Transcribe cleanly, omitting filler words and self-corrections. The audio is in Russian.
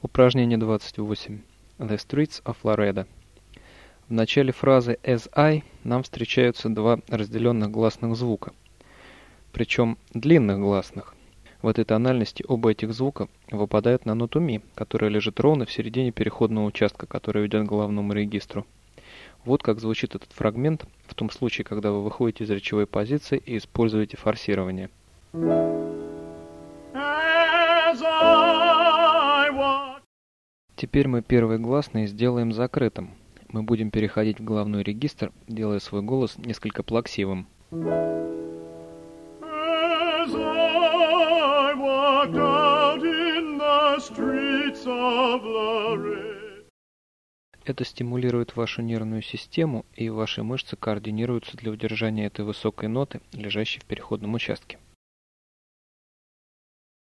Упражнение 28. The Streets of Laredo. В начале фразы as I нам встречаются два разделенных гласных звука, причем длинных гласных. В этой тональности оба этих звука выпадают на ноту ми, которая лежит ровно в середине переходного участка, который ведет к главному регистру. Вот как звучит этот фрагмент в том случае, когда вы выходите из речевой позиции и используете форсирование. Теперь мы первый гласный сделаем закрытым. Мы будем переходить в главной регистр, делая свой голос несколько плаксивым. Это стимулирует вашу нервную систему, и ваши мышцы координируются для удержания этой высокой ноты, лежащей в переходном участке.